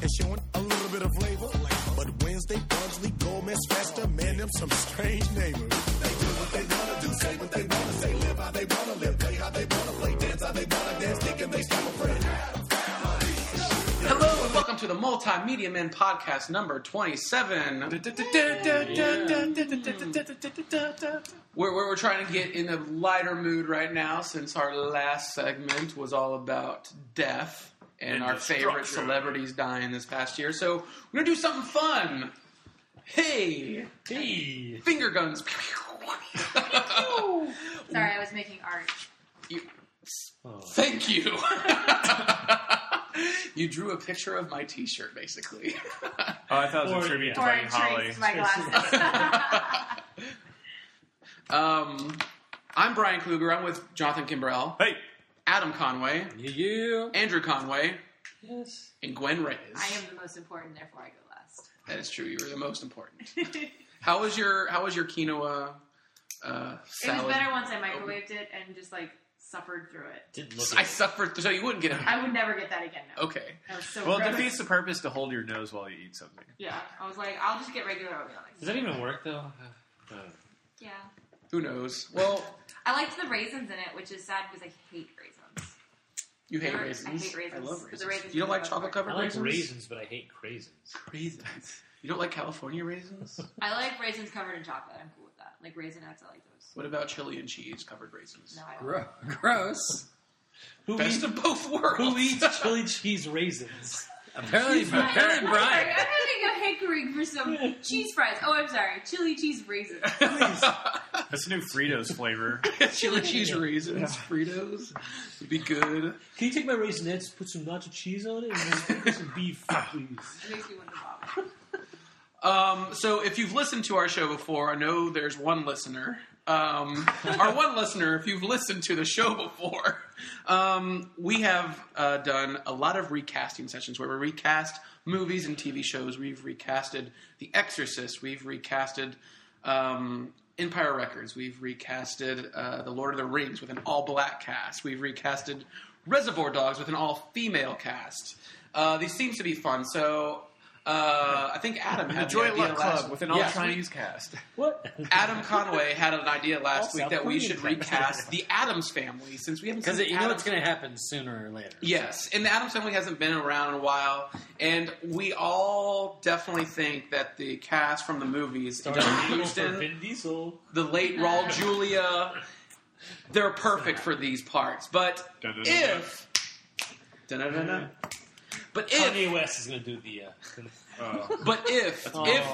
and showing a little bit of flavor. But Wednesday, Pugsley, Gomez, Festa, man, them some strange neighbors. They do what they wanna do, say what they wanna say, live how they wanna live, play how they wanna play, dance how they wanna dance, thinking they stop a friend. Hello and welcome to the Multimedia Men Podcast number 27. We're trying to get in a lighter mood right now since our last segment was all about death and our favorite celebrities dying this past year. So we're going to do something fun. Hey! Finger guns. Sorry, I was making art. Thank you. You drew a picture of my T-shirt, basically. Oh, I thought it was a tribute to Buddy Holly. My glasses. I'm Brian Kluger. I'm with Jonathan Kimbrell. Hey. Adam Conway. You. Andrew Conway. Yes. And Gwen Reyes. I am the most important, therefore I go last. That is true. You were the most important. How was your quinoa salad? It was better once I microwaved it and just suffered through it. Didn't look I suffered, so you wouldn't get it. I would never get that again. No. Okay. That was so Well, it gross. defeats the purpose to hold your nose while you eat something. Yeah, I was like, I'll just get regular oatmeal. Does that even work, though? Yeah. Who knows? Well, I liked the raisins in it, which is sad because I hate raisins. you hate I raisins. hate raisins. I love But raisins. the raisins You don't are like the best chocolate part. covered I like raisins? raisins, but I hate craisins. Raisins. You don't like California raisins? I like raisins covered in chocolate. I'm cool with that. Like Raisinets, I like those. What about chili and cheese covered raisins? No, I don't. Gross. Who Best of both worlds. Who eats chili cheese raisins? Apparently, I'm having a hankering for some cheese fries. Oh, I'm sorry. Chili cheese raisins. That's a new Fritos flavor. Chili cheese raisins, Fritos would be good. Can you take my raisinets, put some nacho cheese on it, and just put some beef, please? It makes me want to vomit. So if you've listened to our show before, I know there's one listener. Our one listener, if you've listened to the show before, we have done a lot of recasting sessions where we recast movies and TV shows. We've recasted The Exorcist. We've recasted Empire Records. We've recasted The Lord of the Rings with an all-black cast. We've recasted Reservoir Dogs with an all-female cast. These seems to be fun, so I think Adam had The Joy the idea Luck last Club with an all-Chinese cast. What? Adam Conway had an idea last All week that we South should Korean recast the Addams Family since we haven't seen Because you know Addams- what's going to happen sooner or later. Yes, and the Addams Family hasn't been around in a while, and we all definitely think that the cast from the movies, John Huston, Vin Diesel. the late Raul Julia, they're perfect for these parts. But if... Dun-dun-dun-dun. But Kanye if... West is going to do the... But if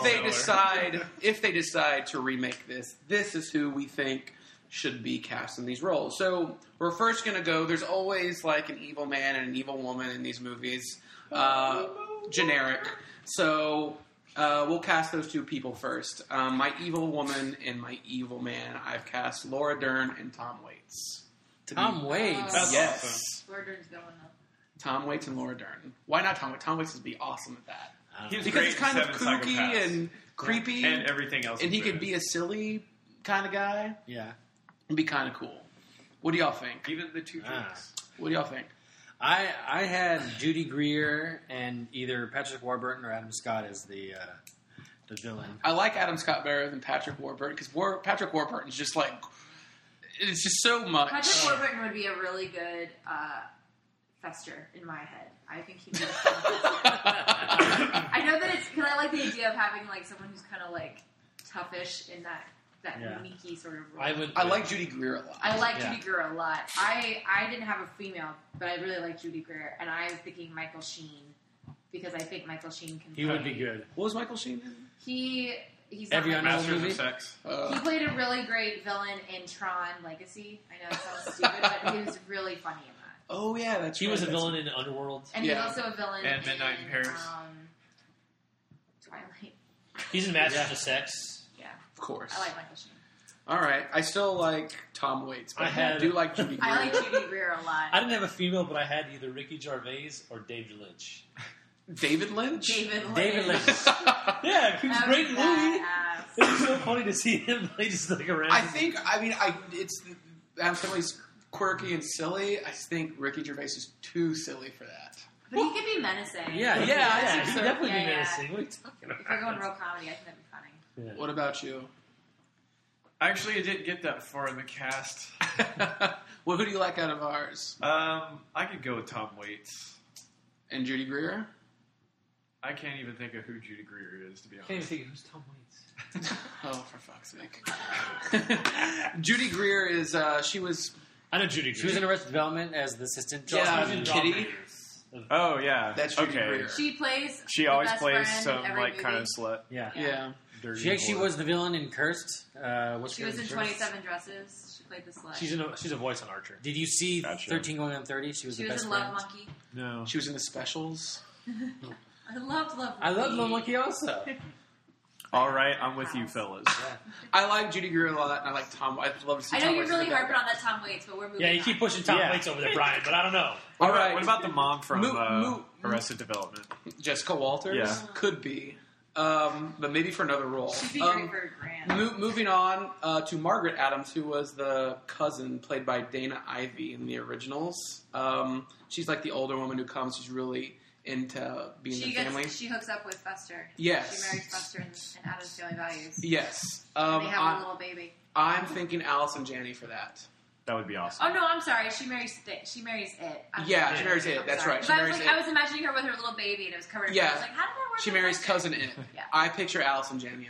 they decide to remake this is who we think should be cast in these roles. So we're first going to go. There's always like an evil man and an evil woman in these movies, generic. So we'll cast those two people first. My evil woman and my evil man. I've cast Laura Dern and Tom Waits. Tom Waits. That's Yes, Laura Dern's going up. Tom Waits and Laura Dern. Why not Tom Waits? Tom Waits would be awesome at that. He was Because great it's kind of in kooky Seven Psychopaths. and creepy, And everything else. and he was could good. be a silly kind of guy. Yeah. It'd be kind of cool. What do y'all think? Even the two drinks. What do y'all think? I had Judy Greer and either Patrick Warburton or Adam Scott as the villain. I like Adam Scott better than Patrick Warburton because Patrick Warburton's just like it's just so much. Patrick Warburton would be a really good Fester in my head. I think he'd be a fun I know that it's because I like the idea of having like someone who's kind of like toughish in that Yeah. sneaky sort of role. I like Judy Greer a lot. I like Yeah. Judy Greer a lot. I didn't have a female, but I really like Judy Greer, and I was thinking Michael Sheen because I think Michael Sheen can. He would be good. What was Michael Sheen in? He's Every not unknown Michael Masters movie? of Sex. He played a really great villain in Tron Legacy. I know it sounds stupid, but he was really funny in that. Oh yeah, that's He right. was a That's- villain in Underworld. And Yeah. he's also a villain And Midnight in Paris. Twilight. He's in Masters of Sex. Yeah, Of course. I like Michael Sheen. All right, I still like Tom Waits, but I, I do like Judy Greer. I like Judy Greer a lot. I didn't have a female, but I had either Ricky Gervais or David Lynch. David Lynch. David Lynch. Yeah, he was That great in the movie. badass. It was so funny to see him play just like around. It's Adam Family's quirky and silly. I think Ricky Gervais is too silly for that. But he could be menacing. Yeah, Yeah, I Yeah, think he'd so. definitely be Yeah, yeah. menacing. What are you talking If about? we're going real comedy, I think that'd be funny. What about you? Actually, I didn't get that far in the cast. Well, who do you like out of ours? I could go with Tom Waits. And Judy Greer? I can't even think of who Judy Greer is, to be I can't even honest. think who's Tom Waits. Oh, for fuck's sake. Judy Greer is, she was, I know Judy. She was in Arrested Development as the assistant. Yeah, She was in Kitty. Jawbreakers. Oh, yeah. That's Judy okay. Greer. She plays. She the always best plays friend some, in every like, kind movie. of slut. Yeah. Yeah. Dirty She actually whore. was the villain in Cursed. She was in 27 Dresses. She played the slut. She's a voice on Archer. Did you see Gotcha. 13 Going on 30? She was She the was best in friend. Love Monkey. No. She was in the specials. I loved Love Monkey. I love Love Monkey also. All right, I'm with you, fellas. I like Judy Greer a lot, and I like Tom. I'd love to see I know Tom you're Waits really as a bad harping guy. on that Tom Waits, but we're moving Yeah, you on. keep pushing Tom Yeah. Waits over there, Brian, but I don't know. All right. What about the mom from Mo- Arrested Development? Jessica Walters? Yeah. Could be. But maybe for another role. She'd be great for a Grant. Moving on to Margaret Adams, who was the cousin played by Dana Ivey in the originals. She's like the older woman who comes. She's really into being She the family. she hooks up with Fester. Yes. She marries Fester in Adam's Family Values. Yes. And they have a little baby. I'm thinking Allison Janney for that. That would be awesome. Oh no, I'm sorry. She marries it. She marries it. Yeah, she marries it. I'm That's sorry. right. She But I was marries like, it. I was imagining her with her little baby, and it was covered in Yeah. I was like, how did that work? She with marries Fester? cousin It. Yeah. I picture Allison Janney.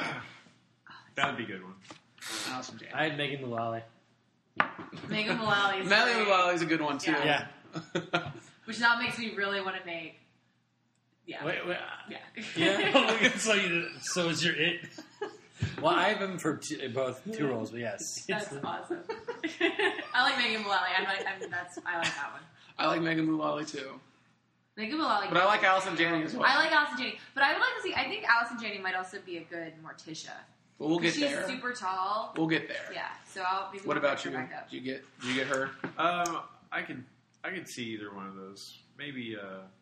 That would be a good one. Allison Janney. I had Megan Mullally. Megan Mullally is Natalie great, Mullally's a good one too. Yeah. Yeah. which now makes me really want to make. Yeah. Wait. Yeah. Yeah. so is your it? Well, I have him for both two roles, but yes. That's awesome. I like Megan Mullally. I like that one. I like Megan Mullally too. Megan Mullally. But I like Allison Janney as well. I like Allison Janney, but I would like to see. I think Allison Janney might also be a good Morticia. But we'll get She's there. super tall. We'll get there. Yeah. So I'll be. What about you? Back up. Did you get her? I could see either one of those. Maybe,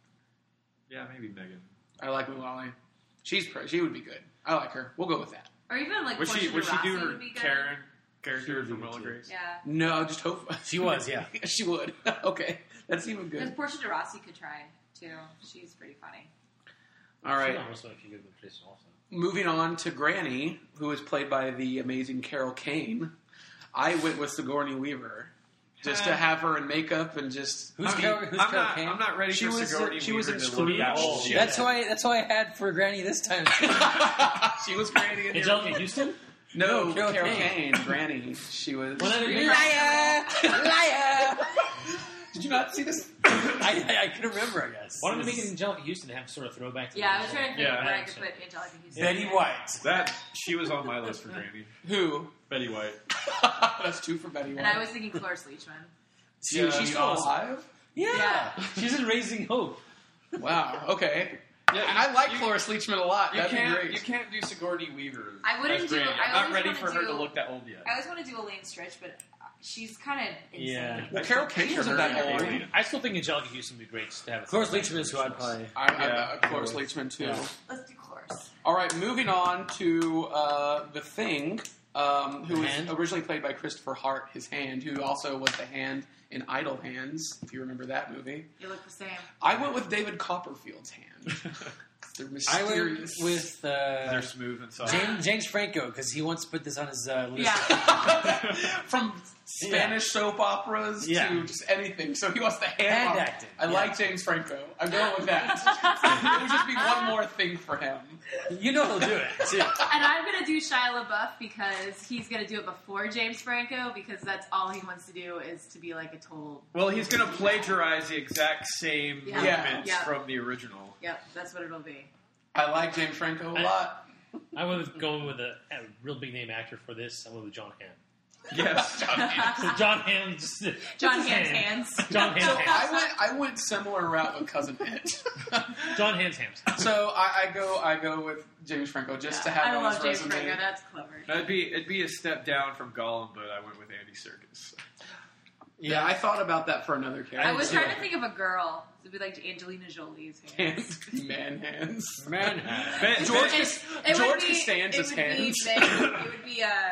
maybe Megan. I like Mullally. She would be good. I like her. We'll go with that. Or even like Would she Portia de do Rossi her would be good. Karen She character would from be Will and good, too. Grace? Yeah. No, just hope She was, yeah. she would. Okay, that's even Because good. Portia de Rossi could try too. She's pretty funny. All right, She almost like you could have been also. moving on to Granny, who is played by the amazing Carol Kane. I went with Sigourney Weaver just to have her in makeup and just. Who's I'm Carol Kane? I'm not ready She for was- Sigourney she was Weaver in to Scream. look Oh, shit. That's who I had for Granny this time. She was Granny in Angelica here. Houston? No, No, Carol Carol Kane. Kane. Granny. She was. Well, that- Liar! Did you not see this? I couldn't remember, I guess. Why don't we make it Angelica Houston to have sort of throwback to Yeah, I was trying to think Yeah. where I could put Angelica Houston. Betty White. She was on my list for Granny. Who? Betty White. That's two for Betty White. And I was thinking Cloris Leachman. She's still alive? Yeah. She's in Raising Hope. Wow. Okay. Yeah, I like Cloris Leachman a lot. That'd be great. You can't do Sigourney Weaver. I wouldn't as do- Granny. I I'm not always ready wanna for her do- to look that old yet. I always want to do Elaine Stritch, but she's kind of insane. Yeah. Well, Carol Kane wasn't that old. I still think Angelica Houston would be great just to have a Cloris Leachman is who I'd play. I Cloris Leachman too. Yeah. Let's do Cloris. All right, moving on to The Thing, who was Hand? originally played by Christopher Hart, his hand, who also was the hand in Idle Hands, if you remember that movie. You look the same. I went with David Copperfield's hand. They're I mysterious. went with They're smooth and soft. James Franco because he wants to put this on his list. Yeah. From Spanish soap operas Yeah. to just anything. So he wants the hand Hand on- acting. I Yeah. like James Franco. I'm going with that. It would just be one more thing for him. You know he'll do it, too. And I'm going to do Shia LaBeouf because he's going to do it before James Franco because that's all he wants to do is to be like a total... Well, he's going to plagiarize the exact same Yeah. movements Yeah. from the original. Yep, that's what it'll be. I like James Franco a lot. I went with going with a real big name actor for this. I went with John Hamm. Yes. So John Hamm, just John his Hamm's hand. hands. John So Hamm's hands. I went similar route with Cousin It. John Hamm's hands. So I go with James Franco just to have I on love his James resume. Franco. That's clever. It'd be a step down from Gollum, but I went with Andy Serkis. Yeah, I thought about that for another character. I was trying to think of a girl. It'd be like Angelina Jolie's hands. Man hands. Man. George It would George be- Costanza's it would be hands. Meg- It would be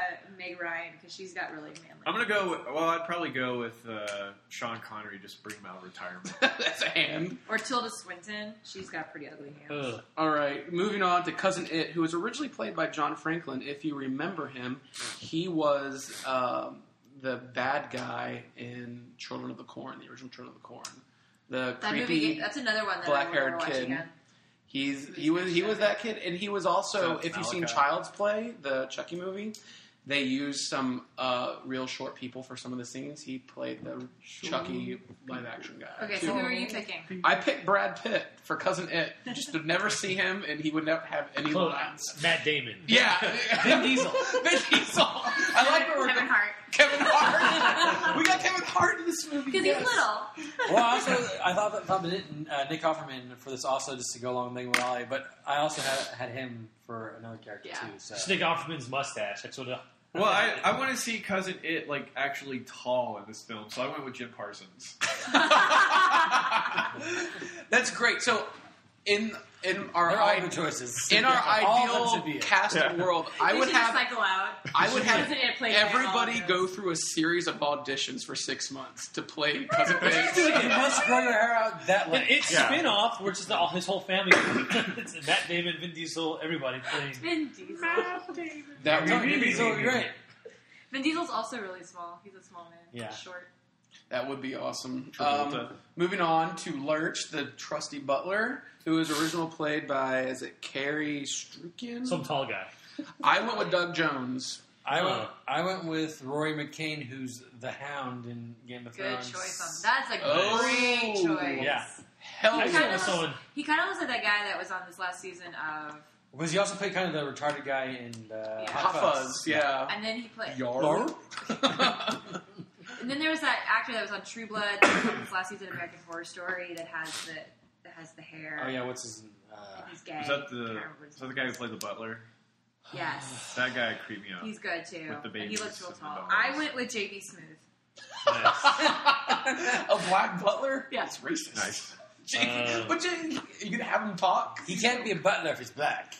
Meg Ryan because she's got really manly. I'm gonna go. Well, I'd probably go with Sean Connery. Just bring him out of retirement. That's a hand. Or Tilda Swinton. She's got pretty ugly hands. Ugh. All right, moving on to Cousin It, who was originally played by John Franklin. If you remember him, he was the bad guy in Children of the Corn, the original Children of the Corn. The That creepy movie, that's another one that black-haired I would watch kid. again. He was that kid, and he was also, So if you've seen Malachi. Child's Play, the Chucky movie, they used some real short people for some of the scenes. He played the Chucky live action guy. Okay, too. so who are you picking? I picked Brad Pitt for Cousin It, just to never see him, and he would never have any Close. lines. Matt Damon. Yeah, Vin Diesel. Vin Diesel. I like where we're Kevin going. Hart. Kevin Hart. We got Kevin Hart in this movie. Because yes. he's little. Well, I thought Nick Offerman for this also just to go along with Megan Mullally, but I also had him for another character Yeah. too. So Just Nick Offerman's mustache. That's what. Well, I want to see Cousin It like actually tall in this film, so I went with Jim Parsons. That's great. So, in our they're all good choices. in our All of them should ideal be it. casting world, I We would should have cycle out. I would have Cousin It played by everybody all go of through a series of auditions for 6 months to play Cousin You It. must grow your hair out that And length. it's Yeah. spin-off where it's just all his whole family. It's Matt Damon, Vin Diesel, everybody playing. Vin Diesel. That No, would be so you're right. Vin Diesel's also really small. He's a small man. Yeah. He's short. that would be awesome. Travolta. Moving on to Lurch, the trusty butler, who was originally played by Carrie Strucken? Some tall guy. I went with Doug Jones. I went with Rory McCain, who's the Hound in Game of Good Thrones. choice on That's a Oh. great choice. Yeah. Hell I He saw kind yeah. of someone. looks, he kind of looks like that guy that was on this last season of... Was he also played kind of the retarded guy in Hot Fuzz, yeah. And then he played... Yarr. And then there was that actor that was on True Blood that was on this last season of American Horror Story that has the hair. Oh yeah, what's his? And he's gay. Is that I can't remember his the guy who played the butler? Yes. That guy creeped me out. He's good too. With the And he babies looks real and the tall. dogs. I went with JB Smooth. A black butler? Yeah. It's racist. Nice. But you gonna have him talk? He can't be a butler if he's black.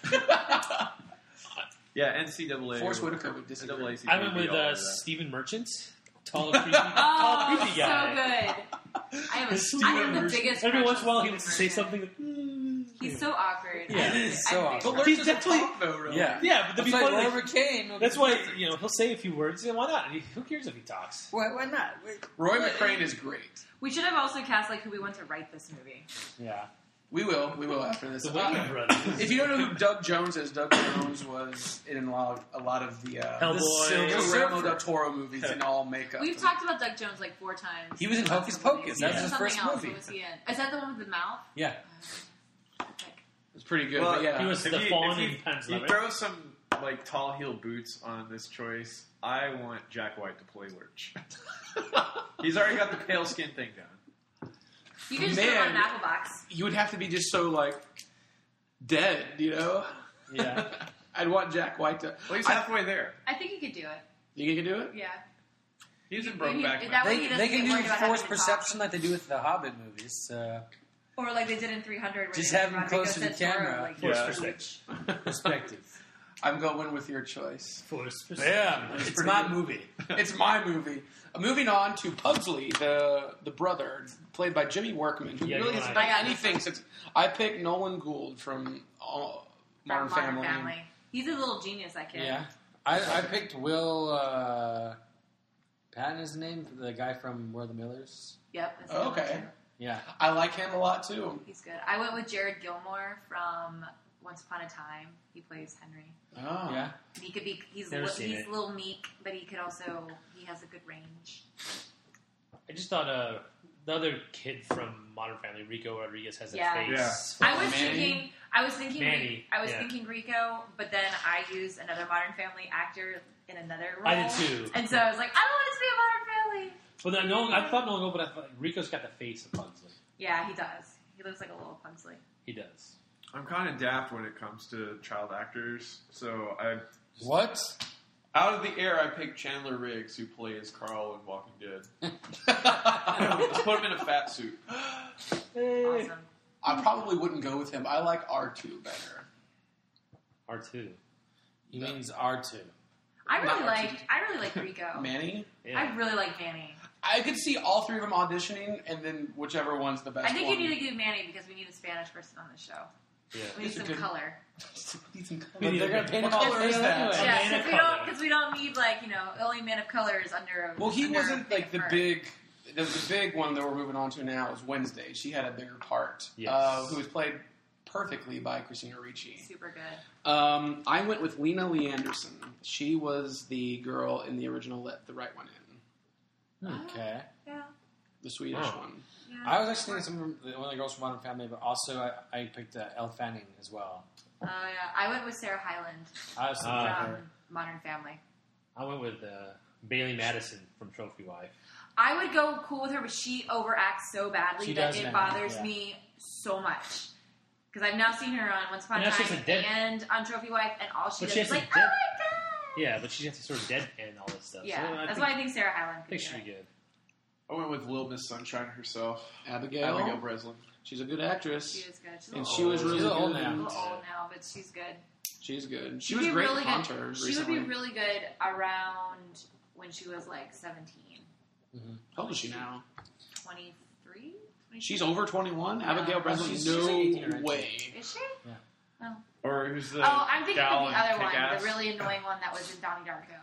Yeah, NCAA. Forrest Whitaker would disagree. NAACP, I went with all of that. Stephen Merchant. Tall, creepy, tall, Oh, creepy guy. so good. I have the biggest Every crush once in a while, on he wants to Stephen say Merchant. something. He's so awkward. Yeah. I'm He a is big- so I'm a big awkward. But fan. Lurch doesn't definitely- talk, though, really. Yeah, Yeah, but the it's like people. Rory McCain. That's why he'll say a few words. And why not? Who cares if he talks? Why not? Roy McCrane is great. We should have also cast like who we want to write this movie. Yeah. We will after this. The Wayans brothers. If you don't know who Doug Jones is, Doug Jones was in a lot of the Hellboy. Guillermo del Toro movies in all makeup. We've talked about Doug Jones like 4 times. He was in Hocus Pocus. That was his Something first else. movie. What was he in? Is that the one with the mouth? Yeah. Epic. It's pretty good, Well, but yeah. He was the fawn in Pan's you Labyrinth. throw some like tall heel boots on this choice, I want Jack White to play Lurch. He's already got the pale skin thing down. You can just put him on an Man. apple box. You would have to be just so like dead, you know. Yeah. I'd want Jack White to. Well, he's halfway there. I think he could do it. You think you can do it? Yeah. He's in He- Brokeback that Mountain. way he doesn't They can get do worried about having forced to talk. perception like they do with the Hobbit movies. Or like they did in 300. Where Just they have him Rodrigo close to the Santoro, camera. Like, Yeah. Perspective. I'm going with your choice. Yeah, it's pretty my good. movie. It's my movie. Moving on to Pugsley, the brother, played by Jimmy Workman, who Yeah, really you hasn't and done I. anything since I picked Nolan Gould from Modern from Family. He's a little genius, that kid. Yeah. I picked Will Patton is his name, the guy from We're the Millers. Yep. that's Oh, the one okay. too. Yeah. I like him a lot too. He's good. I went with Jared Gilmore from Once Upon a Time. He plays Henry. Oh. Yeah. He could be. He's Never seen he's it. a little meek, but he could also. He has a good range. I just thought the other kid from Modern Family, Rico Rodriguez, has a Yeah. face. I was Manny? thinking. Manny, I was yeah. thinking Rico, but then I used another Modern Family actor in another role. I did too. And so I was like, I don't want it to be a Modern Family. Well, then, no, I thought Nolan, but I thought Rico's got the face of Pugsley. Yeah, he does. He looks like a little Pugsley. He does. I'm kind of daft when it comes to child actors, so What? out of the air I picked Chandler Riggs, who plays Carl in Walking Dead. Let's put him in a fat suit. Awesome. I probably wouldn't go with him. I like R2 better. R2. He means R2. I Not really like Rico. Manny. Yeah. I really like Manny. I could see all three of them auditioning, and then whichever one's the best. I think one. you need to do Manny because we need a Spanish person on the show. Yeah. We need It's a some good- color. Need some color. But they're going to paint him What all color is pale that? anyway. Yeah, man of because color. we don't need only man of color is under. Well, he under wasn't a like the fur. big. The big one that we're moving on to now is Wednesday. She had a bigger part, Yes. who was played perfectly by Christina Ricci. Super good. I went with Lena Lee Anderson. She was the girl in the original Let the Right One In, Okay. Yeah. the Swedish Wow. one. Yeah. I was actually thinking one of the girls from Modern Family, but also I picked Elle Fanning as well. Oh yeah, I went with Sarah Hyland I was thinking Ah. of from her. Modern Family. I went with Bailey Madison from Trophy Wife. I would go cool with her, but she overacts so badly She that does it now, bothers yeah. me so much. Because I've now seen her on Once Upon a And that's just Time a dead- and on Trophy Wife, and all she But does she is has like, to oh dead- my god! Yeah, but she has to sort of deadpan all this stuff. Yeah, so that's why I think Sarah Hyland I could think do she'd be it. good. I went with Little Miss Sunshine herself, Abigail. Abigail Breslin. She's a good actress. She is good. She's a And little she old. was really She's a little good. old a now. little old now, but she's good. She's good. She She'd was be great really in good. Hunters She recently. would be really good around when she was like 17, How old is she now? 23? She's over 21? Abigail Breslin? she's No 18 or 19. way. Is she? Yeah. Oh. Or who's the Oh, I'm thinking gal of in the other one, Kick-Ass? the really annoying one that was in Donnie Darko.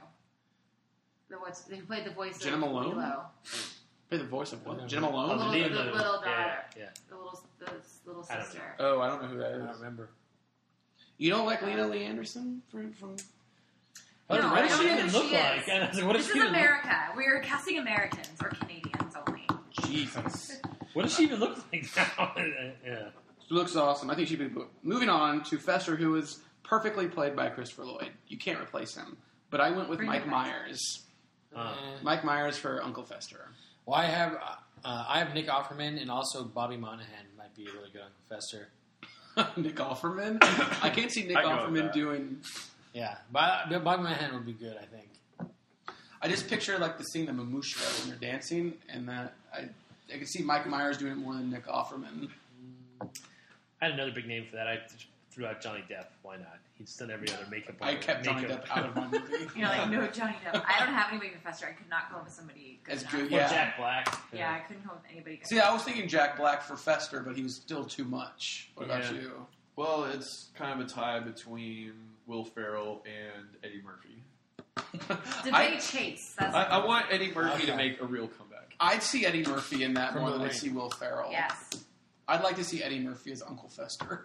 Who played the voice Jenna of Malone? Lilo. Play the voice of what? Yeah. Jenna Malone? Little- Leave the the- little daughter. Yeah, yeah. The little I don't sister. Oh, I don't know who that I don't is. remember. You don't like Lena Lee Anderson from No, what I does don't she know even who look she like? is. And I was like, what does This she is even look? America. We're casting Americans or Canadians only. Jesus. What does she even look like now? Yeah. She looks awesome. I think she'd be good. Moving on to Fester, who is perfectly played by Christopher Lloyd. You can't replace him. But I went with Bring Mike him back. Myers. Uh, Mike Myers for Uncle Fester. Well, I have Nick Offerman and also Bobby Monahan might be a really good Uncle Fester. Nick Offerman. I can't see Nick I'd go with Offerman that. doing. Yeah, but Bobby Monahan would be good, I think. I just picture like the scene of Mamushka when they're dancing, and that I can see Mike Myers doing it more than Nick Offerman. I had another big name for that. I threw out Johnny Depp. Why not? He's done every other makeup. I kept Johnny makeup. Depp out of my movie. You're like, no, Johnny Depp. I don't have anybody Professor. I could not come up with somebody good As enough. good, Or yeah. Jack Black. Yeah, I couldn't come up with anybody good. See, I was thinking Jack Black for Fester, but he was still too much. What about Yeah. you? Well, it's kind of a tie between Will Ferrell and Eddie Murphy. Debate Chase. That's I want Eddie Murphy Okay. to make a real comeback. I'd see Eddie Murphy in that From more the than I'd Ring. see Will Ferrell. yes. I'd like to see Eddie Murphy as Uncle Fester.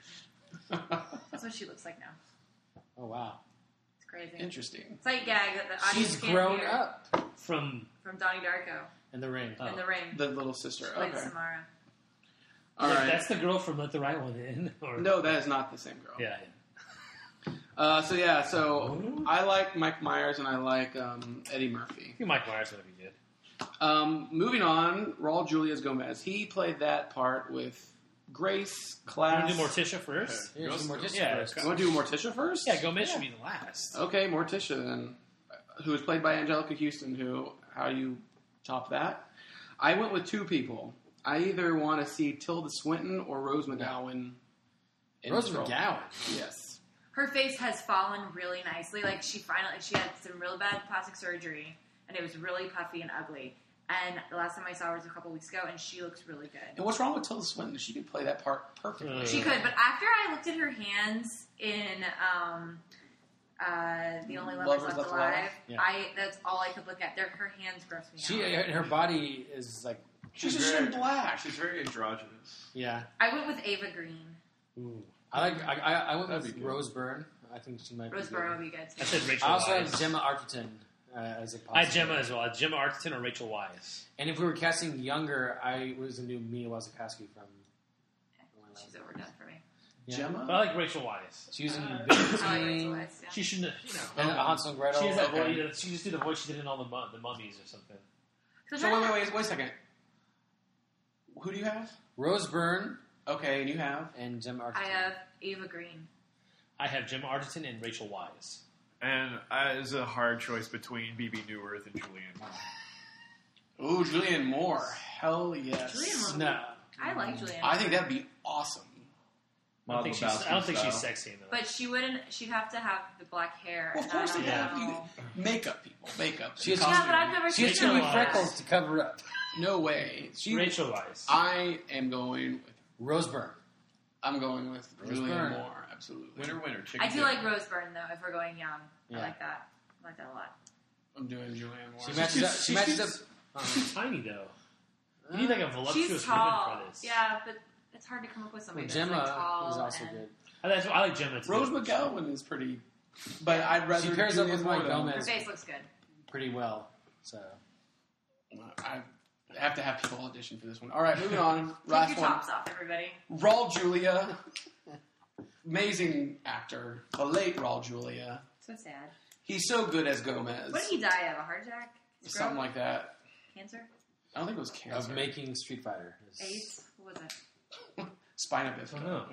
That's what she looks like now. Oh, wow. It's crazy. Interesting. Sight gag that the audience She's can't grown hear up From from Donnie Darko in the ring. in The Ring. The little sister. She played Okay. Samara. All right. That's the girl from Let the Right One In. Or, No, that is not the same girl. Yeah. So I like Mike Myers and I like Eddie Murphy. I think Mike Myers would be good. Moving on, Raul Julius Gomez. He played that part with grace, You class. want to do Morticia first? Yeah, she's Morticia Yeah, first. You want to do Morticia first? Yeah, Gomez should be the last. Okay, Morticia then. Who was played by Angelica Houston. How do you top that? I went with two people. I either want to see Tilda Swinton or Rose McGowan. in Rose this role. McGowan. Yes. Her face has fallen really nicely. Like she had some real bad plastic surgery, and it was really puffy and ugly. And the last time I saw her was a couple weeks ago, and she looks really good. And what's wrong with Tilda Swinton? She could play that part perfectly. She could, but after I looked at her hands in The Only Lovers Left Alive, Yeah. that's all I could look at. Her hands gross me She, out. her body is like, She's just in black. She's very androgynous. yeah. I went with Ava Green. Ooh. I went That'd with be good. Rose Byrne. I think she might Rose be Byrne good. would be good I too. said Rachel I also Wise. have Gemma Arterton as a possible. I had Gemma as well. I had Gemma Arterton or Rachel Wise. And if we were casting younger, I was going to do Mia Wasikowski from... She's overdone for me. Yeah. Gemma? But I like Rachel Wise. She was in I like Rachel Byzantine. Weisz, yeah. She shouldn't have, And Hansel and Gretel. She has that Okay. voice. She just did the voice she did in all the mummies or something. So wait a second. Who do you have? Rose Byrne Okay, and you have? and Gemma Arterton. I have Ava Green. I have Gemma Arterton and Rachel Wise. And it's a hard choice between B.B. Newirth and Julianne Moore. Ooh, Julianne Moore. Hell yes. Julianne Moore. No. I like Julianne. I think that'd be awesome. I don't think she's sexy enough. But she wouldn't. She'd have to have the black hair. Well, of and I course don't they have know. makeup people. Makeup. She has, Yeah, but I've never she has seen too many her. freckles to cover up. No way. Rachel Weisz. I am going with. Rose Byrne. I'm going with Rose Julianne Byrne. Moore. Absolutely. Winner. Chicken I do dinner. like Rose Byrne though. If we're going young, Yeah. I like that. I like that a lot. I'm doing Julianne Moore. She matches up. She matches up. She's tiny though. You need like a voluptuous She's woman tall. for this. Yeah, but it's hard to come up with somebody that's Gemma like tall is also and- good. I like Gemma too. Rose McGowan is pretty, but I'd rather She pairs up Julianne with Moore Mike than- Her Gomez face looks good. pretty well. So I have to have people audition for this one. All right, moving on. Take Last your one. tops off, everybody. Raul Julia. Amazing actor. The late Raul Julia. So sad. He's so good as Gomez. What did he die of? A heart attack? Something like that. Cancer? I don't think it was cancer. of making Street Fighter. AIDS? What was it? Spina I bifida. don't know.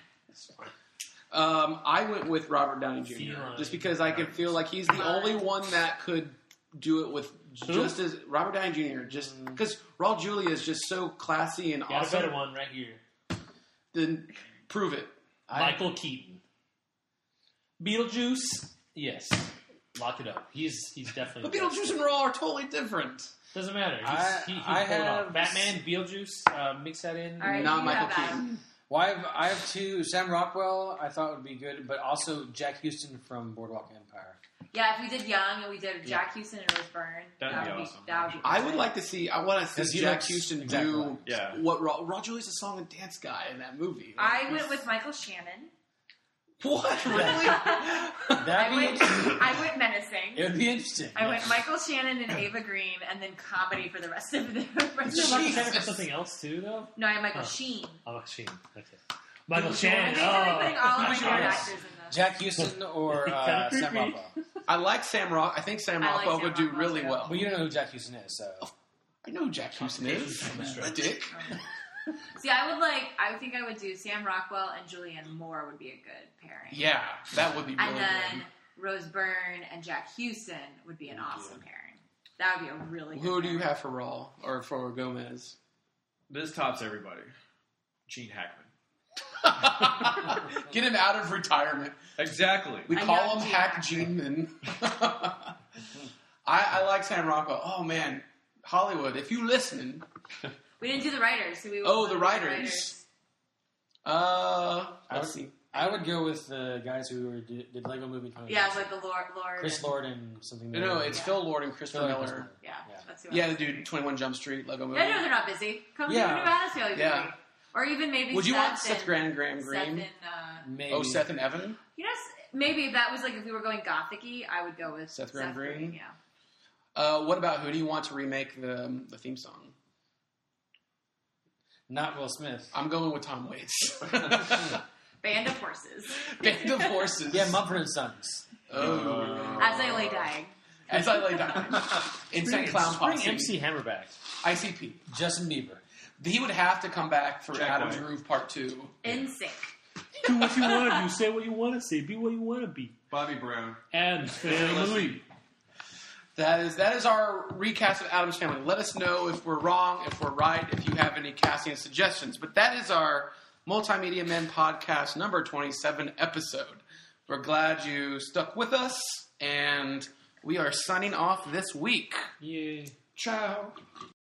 I went with Robert Downey Jr. Feline. just because I could feel like he's the only one that could do it with just as Robert Downey Jr. Just because Raul Julia is just so classy and Got a awesome. better one right here. Then prove it. Michael Keaton. Beetlejuice. Yes. Lock it up. He's definitely. But the best. Beetlejuice and Raul are totally different. Doesn't matter. He I pulled it off. have- Batman, Beetlejuice. Mix that in. All right, Not you Michael have Adam. Keaton. Well, I have two. Sam Rockwell, I thought would be good, but also Jack Houston from Boardwalk Empire. Yeah, if we did Young and we did Jack Houston and Rose Byrne, That'd be that would awesome. That would be I would perfect. like to see. I want to Because see he Jack looks Houston exactly do like- Yeah. what Raul Julia's a song and dance guy in that movie. I went with Michael Shannon. What really? I went menacing. It would be interesting. I went Michael Shannon and Ava Green, and then comedy for the rest of the. Rest Isn't of Michael the Shannon for something else too, though? no, I have Michael Huh. Sheen. Oh, Sheen. Okay. Michael Shannon. Basically putting all of my Michael favorite Shannon. actors in this. Jack Houston or Kinda Sam creepy. Rockwell. I like Sam Rock. I think Sam I like Rockwell Sam would do Rockwell, really too. well. But you don't know who Jack Houston is, so. I know who Jack Houston is. A dick. See, I think I would do Sam Rockwell and Julianne Moore would be a good pairing. Yeah, that would be really And then good. Rose Byrne and Jack Houston would be an awesome pairing. That would be a really good Who do you pairing. have for Raul or for Gomez? This tops everybody. Gene Hackman. Get him out of retirement. Exactly. We A call young him Gene Hack Hackman. Gene. I like Sam Rockwell. Oh man, Hollywood, if you listening, We didn't do the writers. So we Oh, would the do writers. Let's see. I would go with the guys who did Lego Movie 20. Yeah, it's like the Lord. Chris Lord and something. No, it's Yeah. Phil Lord and Christopher Phil and Chris Miller. Lord. Yeah, Yeah. that's who. Yeah, the dude, 21 Jump Street, Lego movie. I know they're not busy. Come Yeah. to New Adams Family Yeah. movie. Or even maybe Would you Seth want Seth and, Graham Green? Seth and, Maybe. Oh, Seth and Evan? you know, maybe if that was like if we were going gothic-y, I would go with Seth Graham Green? Yeah. What about who do you want to remake the theme song? Not Will Smith. I'm going with Tom Waits. Band of Horses. Band of Horses. Yeah, Mumford and Sons. Oh. As I lay dying. As I lay down. Insane Clown Bring Posse. MC Hammer back. ICP. Justin Bieber. He would have to come back for Jack Adam's White. Groove Part 2. In sync. Do what you want to do. Say what you want to say. Be what you want to be. Bobby Brown. And family. That is our recast of Adam's Family. Let us know if we're wrong, if we're right, if you have any casting suggestions. But that is our Multimedia Men podcast number 27 episode. We're glad you stuck with us, and we are signing off this week. Yay. Ciao.